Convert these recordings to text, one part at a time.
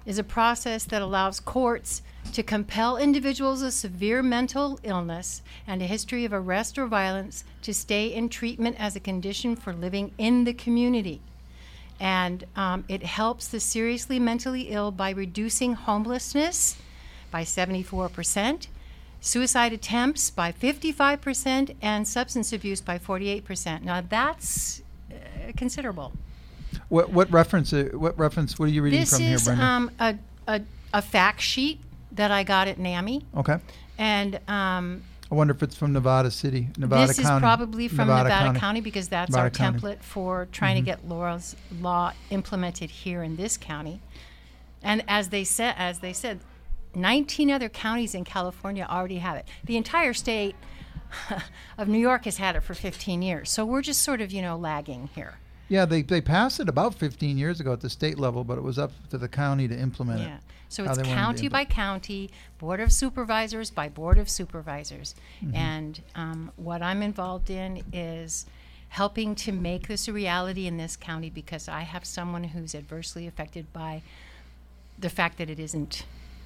is a process that allows courts to compel individuals with severe mental illness and a history of arrest or violence to stay in treatment as a condition for living in the community. And it helps the seriously mentally ill by reducing homelessness by 74%, suicide attempts by 55%, and substance abuse by 48%. Now that's considerable. What reference? What are you reading from here, Brenda? This is a fact sheet that I got at NAMI. Okay. And I wonder if it's from Nevada City, Nevada this County. Is probably from Nevada County. County because that's Nevada our County. template for trying to get Laura's law implemented here in this county. And as they said, 19 other counties in California already have it. The entire state of New York has had it for 15 years. So we're just sort of, lagging here. Yeah, they passed it about 15 years ago at the state level, but it was up to the county to implement it. Yeah. So how it's they wanted to county by county, board of supervisors by board of supervisors. And what I'm involved in is helping to make this a reality in this county because I have someone who's adversely affected by the fact that it isn't,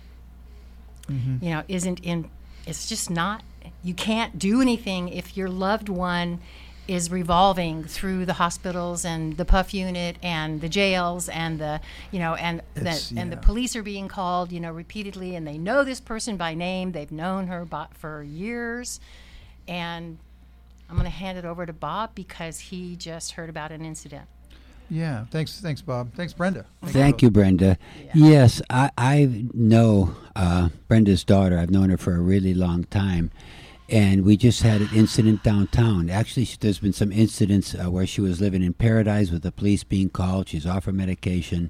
it's just not, you can't do anything if your loved one is revolving through the hospitals and the PUF unit and the jails and the police are being called, repeatedly, and they know this person by name. They've known her for years, and I'm going to hand it over to Bob because he just heard about an incident. Yeah, thanks, Bob. Thanks, Brenda. Thank you, Brenda. Yeah. Yes, I know Brenda's daughter. I've known her for a really long time. And we just had an incident downtown. Actually, there's been some incidents where she was living in Paradise with the police being called. She's off her medication.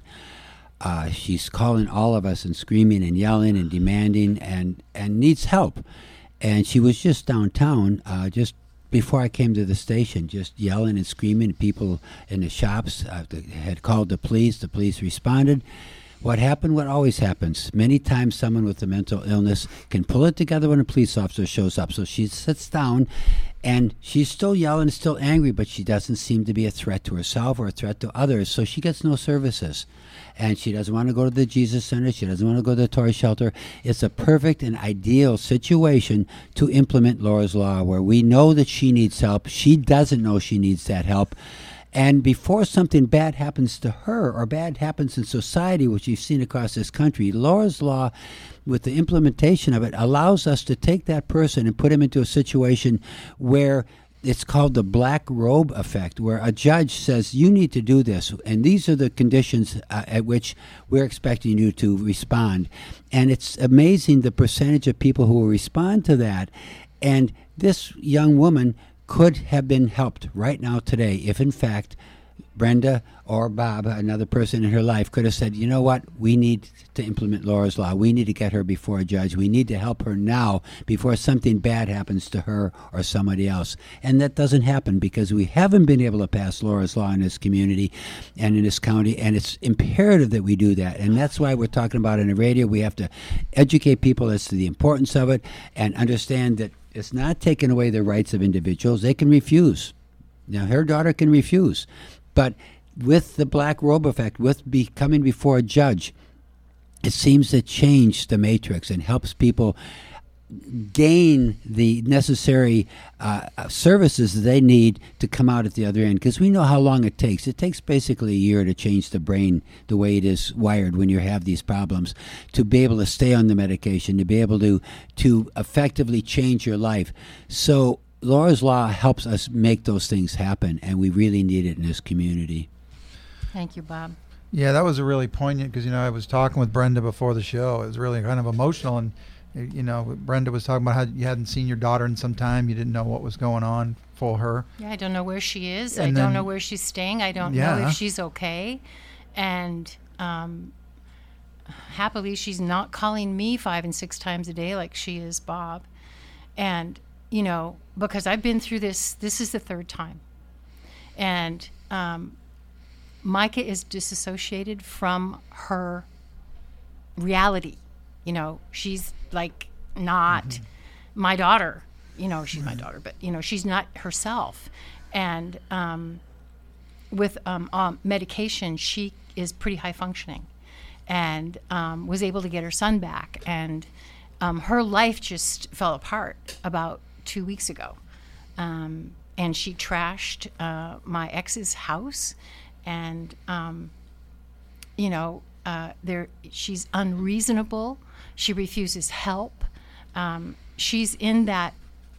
She's calling all of us and screaming and yelling and demanding and needs help. And she was just downtown just before I came to the station, just yelling and screaming. People in the shops had called the police. The police responded. What happened, what always happens. Many times someone with a mental illness can pull it together when a police officer shows up. So she sits down, and she's still yelling, still angry, but she doesn't seem to be a threat to herself or a threat to others, so she gets no services. And she doesn't want to go to the Jesus Center. She doesn't want to go to the Toy Shelter. It's a perfect and ideal situation to implement Laura's Law, where we know that she needs help. She doesn't know she needs that help. And before something bad happens to her or bad happens in society, which you've seen across this country, Laura's Law, with the implementation of it, allows us to take that person and put him into a situation where it's called the black robe effect, where a judge says, you need to do this, and these are the conditions at which we're expecting you to respond. And it's amazing the percentage of people who will respond to that. And this young woman could have been helped right now today if, in fact, Brenda or Bob, another person in her life, could have said, you know what, we need to implement Laura's Law. We need to get her before a judge. We need to help her now before something bad happens to her or somebody else. And that doesn't happen because we haven't been able to pass Laura's Law in this community and in this county, and it's imperative that we do that. And that's why we're talking about it on the radio. We have to educate people as to the importance of it and understand that it's not taking away the rights of individuals. They can refuse. Now, her daughter can refuse. But with the black robe effect, with coming before a judge, it seems to change the matrix and helps people gain the necessary services that they need to come out at the other end. Because we know how long it takes. It takes basically a year to change the brain the way it is wired when you have these problems, to be able to stay on the medication, to be able to effectively change your life. So Laura's Law helps us make those things happen, and we really need it in this community. Thank you, Bob. Yeah, that was a really poignant, because, I was talking with Brenda before the show. It was really kind of emotional, and, Brenda was talking about how you hadn't seen your daughter in some time. You didn't know what was going on for her. Yeah, I don't know where she is. And I don't know where she's staying. I don't know if she's okay. And happily, she's not calling me 5 and 6 times a day like she is Bob. And, because I've been through this is the 3rd time. And Micah is disassociated from her reality. She's like not my daughter. She's my daughter, but, she's not herself. And with medication, she is pretty high functioning. and was able to get her son back. And her life just fell apart about 2 weeks ago. And she trashed my ex's house, and she's unreasonable. She refuses help. She's in that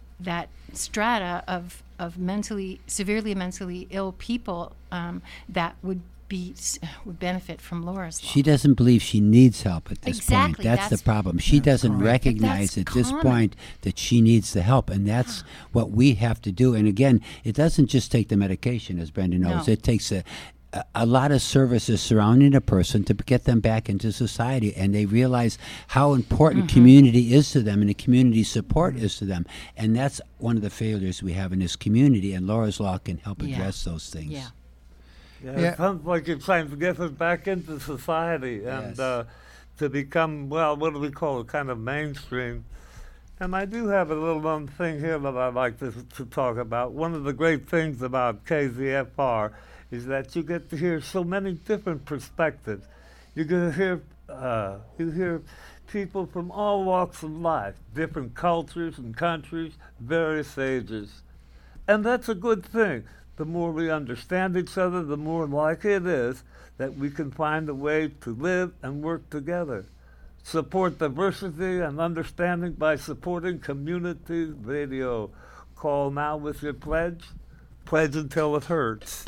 strata of severely mentally ill people that would benefit from Laura's Law. She doesn't believe she needs help at this Exactly, point. That's the problem. She doesn't recognize at this point that she needs the help, and that's what we have to do. And again, it doesn't just take the medication, as Brenda knows. No. It takes a lot of services surrounding a person to get them back into society, and they realize how important community is to them and the community support is to them. And that's one of the failures we have in this community, and Laura's Law can help address those things. Yeah. Yeah, it sounds like you're trying to get us back into society and to become, well, what do we call it, kind of mainstream. And I do have a little one thing here that I'd like to talk about. One of the great things about KZFR is that you get to hear so many different perspectives. You get to hear people from all walks of life, different cultures and countries, various ages. And that's a good thing. The more we understand each other, the more likely it is that we can find a way to live and work together. Support diversity and understanding by supporting community radio. Call now with your pledge. Pledge until it hurts.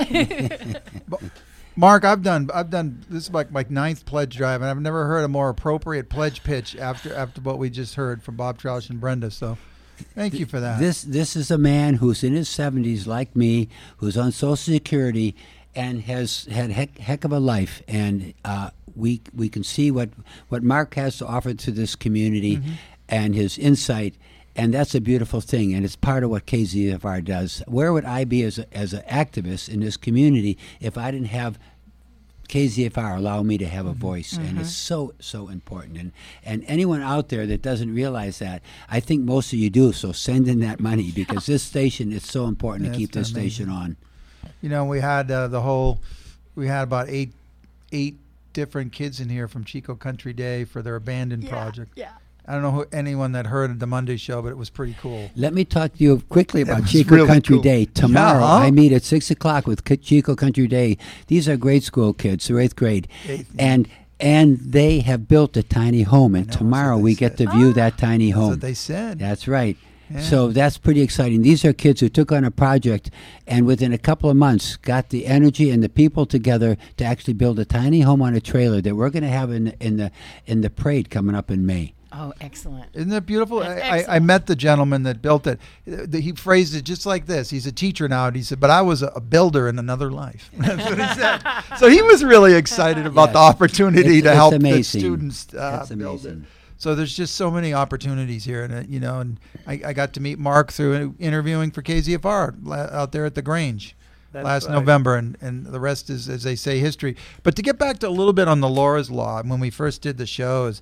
Mark, I've done this is like my 9th pledge drive, and I've never heard a more appropriate pledge pitch after what we just heard from Bob Troush and Brenda. So thank you for that. This is a man who's in his 70s, like me, who's on Social Security and has had heck of a life. And we can see what Mark has to offer to this community and his insight. And that's a beautiful thing, and it's part of what KZFR does. Where would I be as an activist in this community if I didn't have KZFR allow me to have a voice? And it's so important. And anyone out there that doesn't realize that, I think most of you do, so send in that money, because this station is so important to keep this station on. You know, we had about eight different kids in here from Chico Country Day for their abandoned project. Yeah. I don't know anyone that heard the Monday show, but it was pretty cool. Let me talk to you quickly about was Chico really Country cool. Day. Tomorrow, Yeah, huh? I meet at 6 o'clock with Chico Country Day. These are grade school kids, they're 8th grade. And they have built a tiny home, and tomorrow we get to view that tiny home. That's what they said. That's right. Yeah. So that's pretty exciting. These are kids who took on a project and within a couple of months got the energy and the people together to actually build a tiny home on a trailer that we're going to have in the parade coming up in May. Oh, excellent. Isn't that beautiful? That's I excellent. met the gentleman that built it. He phrased it just like this. He's a teacher now, and he said, but I was a builder in another life. That's what he said. So he was really excited about Yes. the opportunity to It's help the amazing. students That's build it. amazing. So there's just so many opportunities here, and I got to meet Mark through interviewing for KZFR out there at the Grange last right. November, and the rest is, as they say, history. But to get back to a little bit on the Laura's Law, when we first did the shows,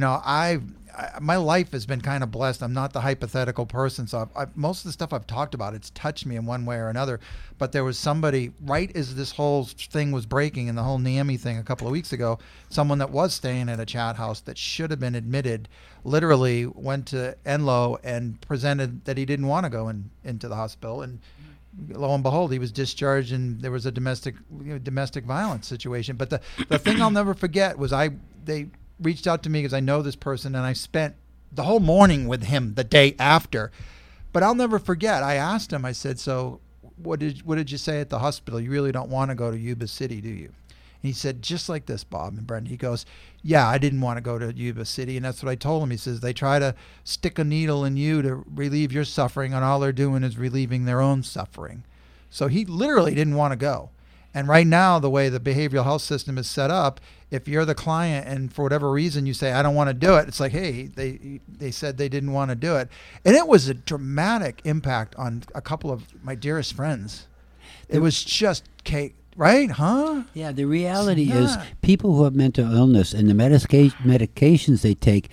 my life has been kind of blessed. I'm not the hypothetical person, so most of the stuff I've talked about, it's touched me in one way or another. But there was somebody, right as this whole thing was breaking and the whole NAMI thing a couple of weeks ago, someone that was staying at a chat house that should have been admitted, literally went to Enloe and presented that he didn't want to go into the hospital, and lo and behold, he was discharged, and there was a domestic violence situation. But the thing I'll never forget was they reached out to me because I know this person, and I spent the whole morning with him the day after. But I'll never forget, I asked him, I said, so what did you say at the hospital? You really don't want to go to Yuba City, do you? And he said, just like this, Bob and Brenda. He goes, yeah, I didn't want to go to Yuba City, and that's what I told him. He says, they try to stick a needle in you to relieve your suffering, and all they're doing is relieving their own suffering. So he literally didn't want to go. And right now, the way the behavioral health system is set up, if you're the client and for whatever reason you say, I don't want to do it, it's like, hey, they said they didn't want to do it. And it was a dramatic impact on a couple of my dearest friends. It was just cake, right? Huh? Yeah, the reality is people who have mental illness and the medications they take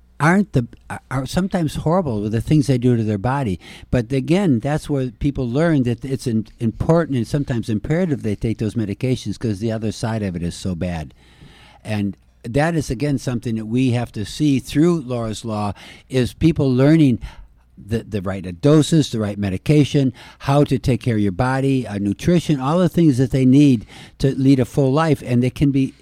are sometimes horrible with the things they do to their body. But again, that's where people learn that it's important and sometimes imperative they take those medications because the other side of it is so bad. And that is, again, something that we have to see through Laura's Law, is people learning the right doses, the right medication, how to take care of your body, nutrition, all the things that they need to lead a full life. And they can be,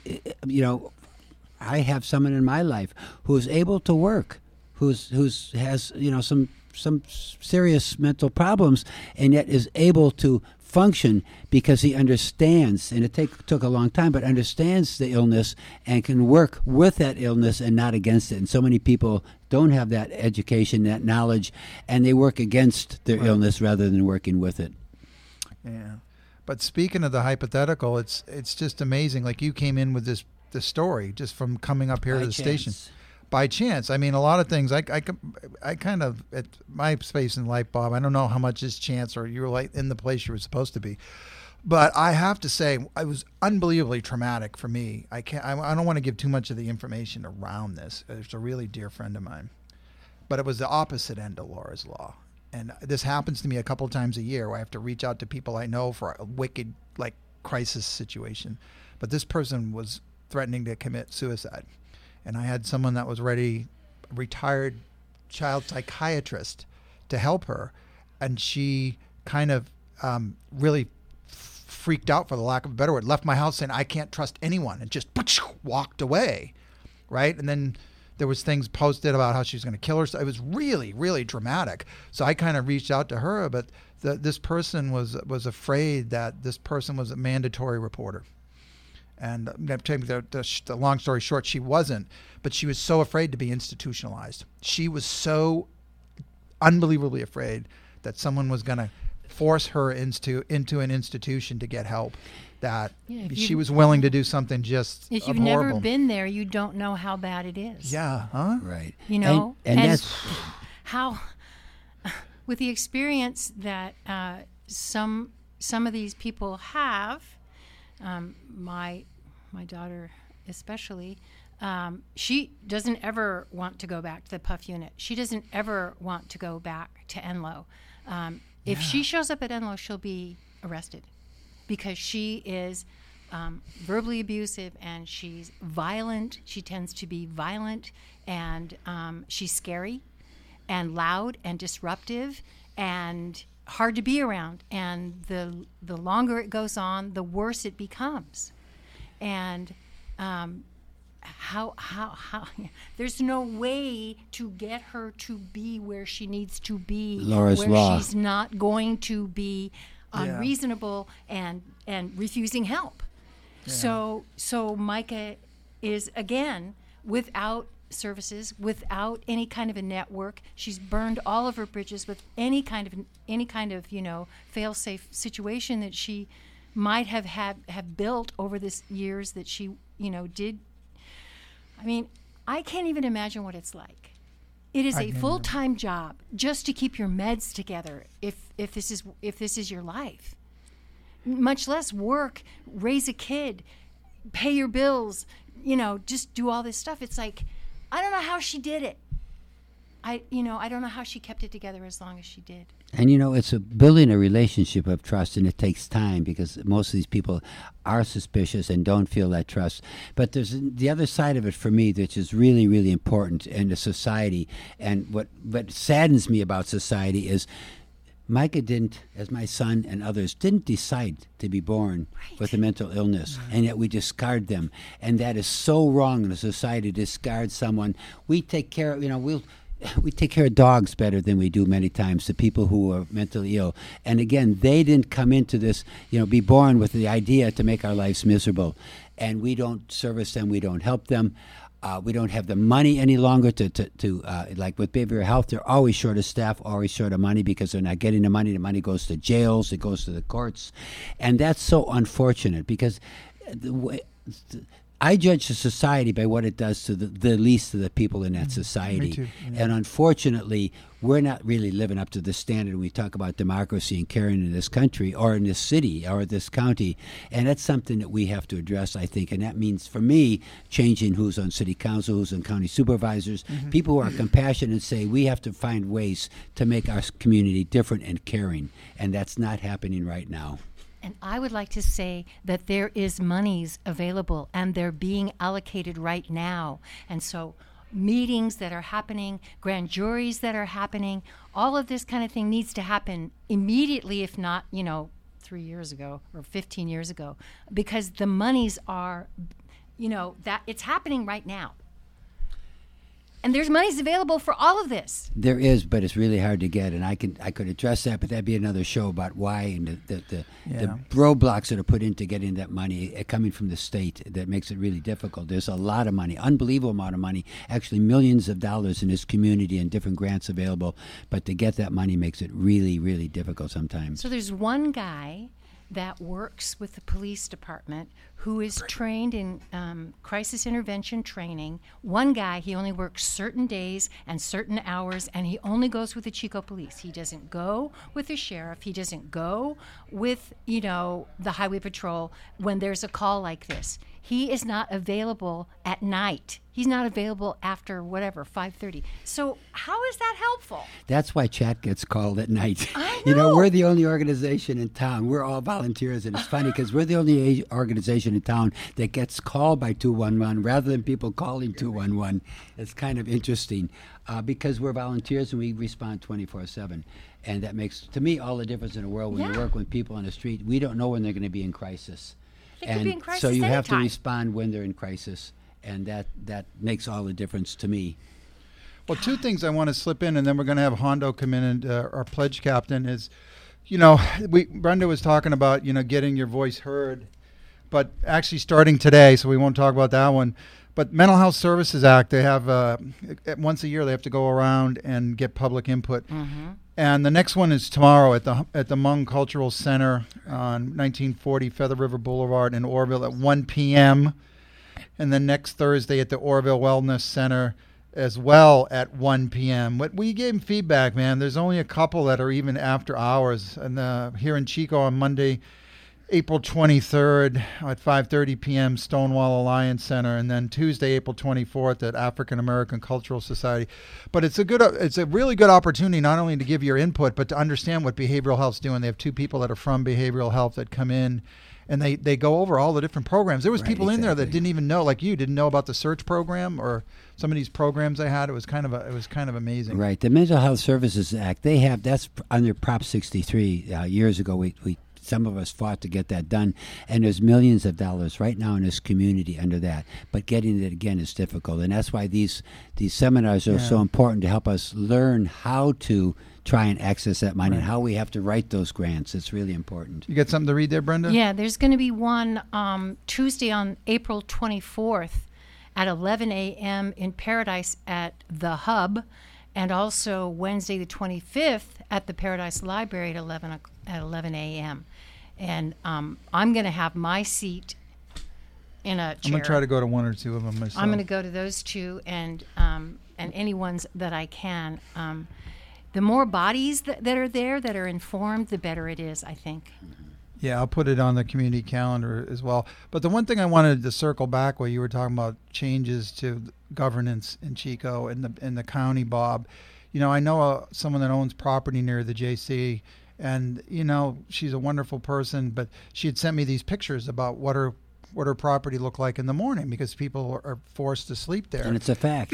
I have someone in my life who is able to work, who's has some serious mental problems, and yet is able to function because he understands, and it took a long time, but understands the illness and can work with that illness and not against it. And so many people don't have that education, that knowledge, and they work against their illness rather than working with it. Yeah. But speaking of the hypothetical, it's just amazing. Like, you came in with this story just from coming up here to the station. By chance. I mean, a lot of things I kind of, at my space in life, Bob, I don't know how much is chance or you're like in the place you were supposed to be. But I have to say, it was unbelievably traumatic for me. I don't want to give too much of the information around this. It's a really dear friend of mine. But it was the opposite end of Laura's Law. And this happens to me a couple of times a year where I have to reach out to people I know for a wicked, like, crisis situation. But this person was threatening to commit suicide. And I had someone that was ready, retired child psychiatrist, to help her. And she kind of really freaked out, for the lack of a better word, left my house saying, I can't trust anyone, and just walked away, right? And then there was things posted about how she was going to kill herself. It was really, really dramatic. So I kind of reached out to her, but this person was afraid that this person was a mandatory reporter. And the long story short, she wasn't, but she was so afraid to be institutionalized. She was so unbelievably afraid that someone was going to force her into an institution to get help, that she was willing to do something just if you've horrible. Never been there, you don't know how bad it is. Yeah, huh? Right. And that's how, with the experience that some of these people have. My daughter especially, she doesn't ever want to go back to the PUF unit. She doesn't ever want to go back to Enloe. If she shows up at Enloe, she'll be arrested because she is verbally abusive and she's violent. She tends to be violent, and she's scary and loud and disruptive and hard to be around. And the longer it goes on, the worse it becomes. And how there's no way to get her to be where she needs to be. Laura's where Law. She's not going to be unreasonable and refusing help. Yeah. So Micah is, again, without services, without any kind of a network. She's burned all of her bridges with any kind of fail-safe situation that she might have built over this years that she did. I mean, I can't even imagine what it's like. It is a full-time job just to keep your meds together if this is your life. Much less work, raise a kid, pay your bills, just do all this stuff. It's like, I don't know how she did it. I don't know how she kept it together as long as she did. And it's building a relationship of trust, and it takes time because most of these people are suspicious and don't feel that trust. But there's the other side of it for me, which is really, really important in the society. And what saddens me about society is Micah didn't, as my son and others, didn't decide to be born with a mental illness, and yet we discard them. And that is so wrong in a society to discard someone. We take care of, we take care of dogs better than we do many times, the people who are mentally ill. And again, they didn't come into this, be born with the idea to make our lives miserable. And we don't service them, we don't help them. We don't have the money any longer to like with behavioral health, they're always short of staff, always short of money because they're not getting the money. The money goes to jails, it goes to the courts. And that's so unfortunate because I judge the society by what it does to the least of the people in that society. Me too. Yeah. And unfortunately, we're not really living up to the standard when we talk about democracy and caring in this country or in this city or this county. And that's something that we have to address, I think. And that means, for me, changing who's on city council, who's on county supervisors, people who are compassionate and say we have to find ways to make our community different and caring. And that's not happening right now. And I would like to say that there is monies available, and they're being allocated right now. And so meetings that are happening, grand juries that are happening, all of this kind of thing needs to happen immediately, if not, 3 years ago or 15 years ago, because the monies are, that it's happening right now. And there's monies available for all of this. There is, but it's really hard to get. And I could address that, but that'd be another show about why and the roadblocks that are put into getting that money coming from the state that makes it really difficult. There's a lot of money, unbelievable amount of money, actually millions of dollars in this community and different grants available. But to get that money makes it really, really difficult sometimes. So there's one guy that works with the police department who is trained in crisis intervention training. One guy, he only works certain days and certain hours, and he only goes with the Chico police. He doesn't go with the sheriff. He doesn't go with, the highway patrol when there's a call like this. He is not available at night. He's not available after 5:30. So how is that helpful? That's why Chat gets called at night. I know. We're the only organization in town. We're all volunteers, and it's funny because we're the only organization in town that gets called by 211 rather than people calling 211. It's kind of interesting because we're volunteers and we respond 24/7. And that makes, to me, all the difference in the world when you work with people on the street. We don't know when they're going to be in crisis. They could be in crisis so you have to anytime. respond when they're in crisis, and that makes all the difference to me. Well, two things I want to slip in, and then we're going to have Hondo come in, and our pledge captain is, Brenda was talking about, getting your voice heard, but actually starting today, so we won't talk about that one. But Mental Health Services Act, they have, once a year, they have to go around and get public input. Mm-hmm. And the next one is tomorrow at the Hmong Cultural Center on 1940 Feather River Boulevard in Orville at 1 p.m. And then next Thursday at the Orville Wellness Center as well at 1 p.m. But we gave them feedback, man. There's only a couple that are even after hours. And here in Chico on Monday, April 23rd at 5:30 p.m. Stonewall Alliance Center, and then Tuesday, April 24th at African American Cultural Society. But it's a really good opportunity not only to give your input, but to understand what behavioral health's doing. They have two people that are from behavioral health that come in, and they go over all the different programs. There was people in there that didn't even know, like you, didn't know about the SEARCH program or some of these programs they had. It was kind of amazing. Right. The Mental Health Services Act, that's under Prop 63 years ago. We some of us fought to get that done, and there's millions of dollars right now in this community under that. But getting it again is difficult, and that's why these seminars are so important to help us learn how to try and access that money and how we have to write those grants. It's really important. You got something to read there, Brenda? Yeah, there's going to be one Tuesday on April 24th at 11 a.m. in Paradise at the Hub, and also Wednesday the 25th at the Paradise Library at 11 a.m. And I'm going to have my seat in a chair. I'm going to try to go to one or two of them myself. I'm going to go to those two and any ones that I can. The more bodies that are there that are informed, the better it is, I think. Yeah, I'll put it on the community calendar as well. But the one thing I wanted to circle back while you were talking about changes to governance in Chico and the county, Bob. I know someone that owns property near the JC, and she's a wonderful person, but she had sent me these pictures about what her property looked like in the morning because people are forced to sleep there. And it's a fact.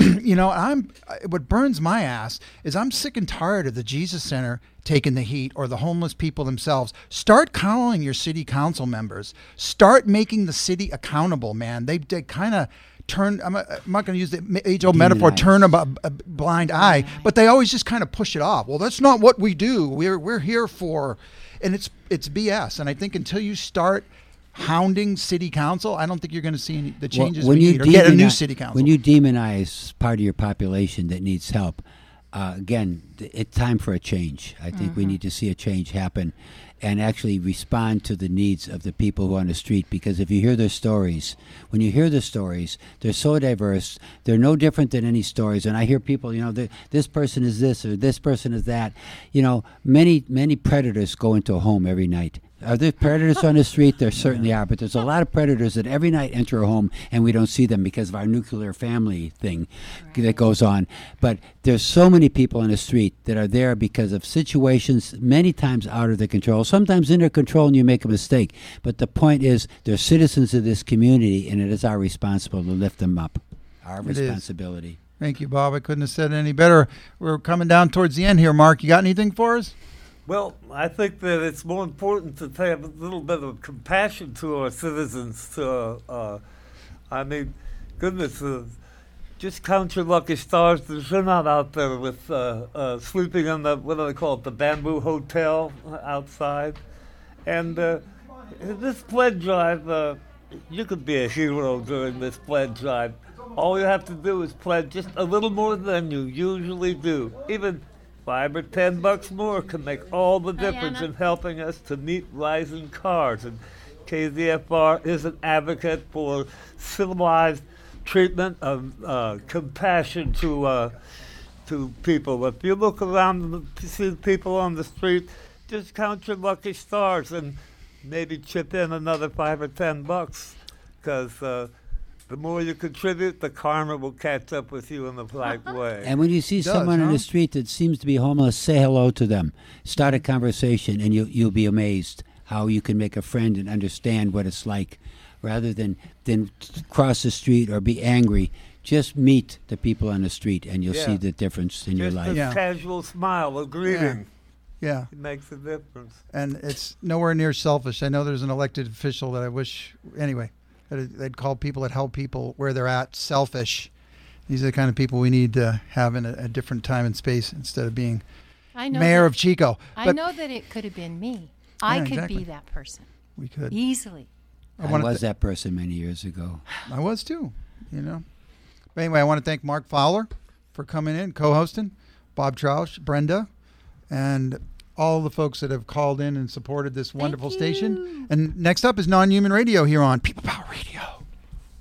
What burns my ass is I'm sick and tired of the Jesus Center taking the heat or the homeless people themselves. Start calling your city council members. Start making the city accountable, man. They kind of turn, I'm not going to use the age-old metaphor, turn a blind eye, but they always just kind of push it off. Well, that's not what we do. We're here for, and it's BS. And I think until you start hounding city council, I don't think you're going to see the changes we need or get a new city council. When you demonize part of your population that needs help, again, it's time for a change. I think we need to see a change happen and actually respond to the needs of the people who are on the street, because if you hear their stories, when you hear the stories, they're so diverse. They're no different than any stories. And I hear people, this person is this or this person is that. Many predators go into a home every night. Are there predators on the street? There certainly are, but there's a lot of predators that every night enter a home and we don't see them because of our nuclear family thing that goes on. But there's so many people on the street that are there because of situations many times out of their control, sometimes in their control and you make a mistake. But the point is they're citizens of this community and it is our responsibility to lift them up. Our responsibility. Thank you, Bob. I couldn't have said it any better. We're coming down towards the end here. Mark, you got anything for us? Well, I think that it's more important to have a little bit of compassion to our citizens. I mean, goodness, just count your lucky stars that you're not out there with sleeping in the, what do they call it, the Bamboo Hotel outside. And this pledge drive, you could be a hero during this pledge drive. All you have to do is pledge just a little more than you usually do. Even $5 or $10 more can make all the difference in helping us to meet rising costs. And KZFR is an advocate for civilized treatment of compassion to people. If you look around and see people on the street, just count your lucky stars and maybe chip in another $5 or $10, because the more you contribute, the karma will catch up with you in the right way. And when you see someone on the street that seems to be homeless, say hello to them. Start a conversation, and you'll be amazed how you can make a friend and understand what it's like. Rather than cross the street or be angry, just meet the people on the street, and you'll see the difference in your life. Just a casual smile, a greeting. Yeah. It makes a difference. And it's nowhere near selfish. I know there's an elected official that I wish, anyway, they'd call people that help people where they're at selfish. These are the kind of people we need to have in a different time and space instead of being mayor of Chico. I know that it could have been me. I could be that person. We could. Easily. I was that person many years ago. I was too, you know. But anyway, I want to thank Mark Fowler for coming in, co-hosting, Bob Troush, Brenda, and all the folks that have called in and supported this wonderful station. And next up is Non-Human Radio here on People Power Radio.